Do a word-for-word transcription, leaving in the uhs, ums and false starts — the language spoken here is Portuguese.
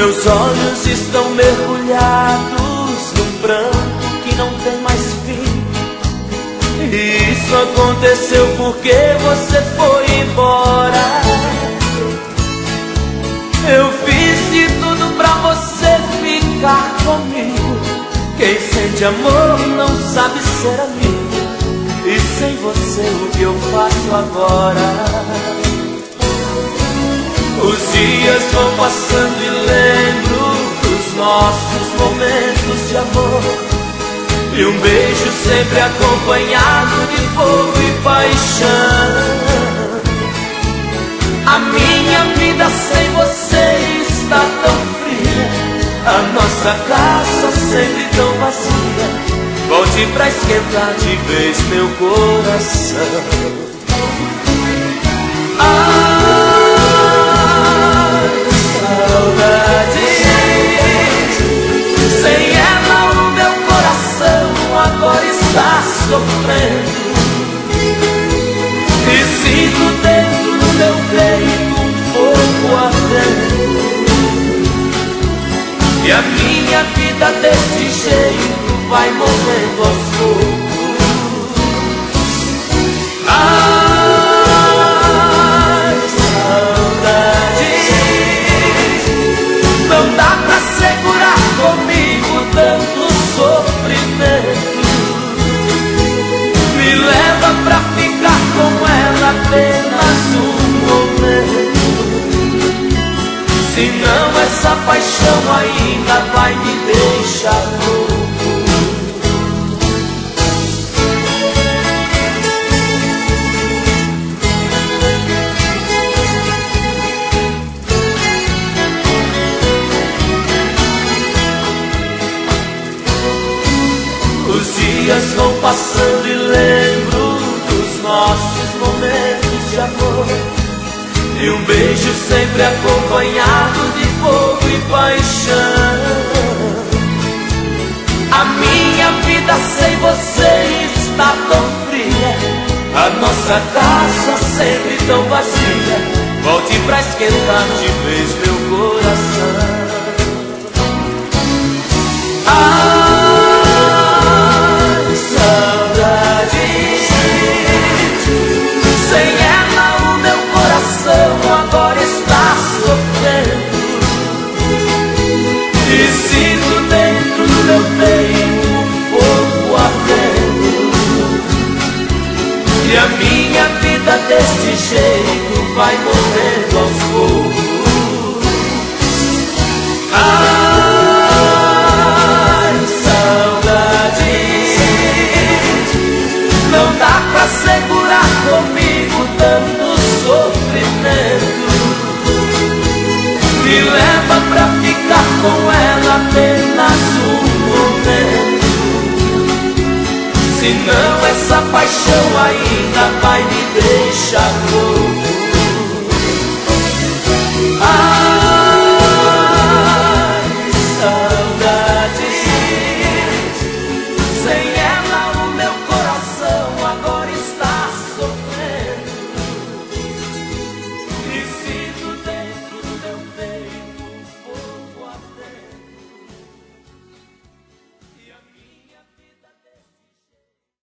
Meus olhos estão mergulhados num pranto que não tem mais fim. E isso aconteceu porque você foi embora. Eu fiz de tudo pra você ficar comigo. Quem sente amor não sabe ser amigo. E sem você o que eu faço agora? Os dias vão passando e lembro dos nossos momentos de amor. E um beijo sempre acompanhado de fogo e paixão. A minha vida sem você está tão fria, a nossa casa sempre tão vazia. Volte pra esquentar de vez meu coração. Ai, saudade. Sem ela o meu coração agora está sofrendo. E sinto dentro do meu peito um fogo ardendo. E a minha vida desse jeito vai morrendo aos poucos. Ai, saudade. Não dá pra segurar comigo tanto sofrimento. Me leva pra ficar com ela apenas um momento. Senão essa paixão ainda vai me deixar louco. Os dias vão passando e lembro dos nossos momentos de amor. E um beijo sempre acompanhado de fogo e paixão. A minha vida sem você está tão fria, a nossa casa sempre tão vazia. Volte pra esquentar de vez meu coração. Ai, saudade. Sem ela o meu coração agora está sofrendo. E sinto dentro do meu peito um fogo ardendo. E a minha vida deste jeito vai morrendo aos poucos. Ai, saudade. Não dá pra segurar comigo tanto sofrimento. Me leva pra ficar com ela apenas um momento. Senão essa paixão ainda vai me deixar louco.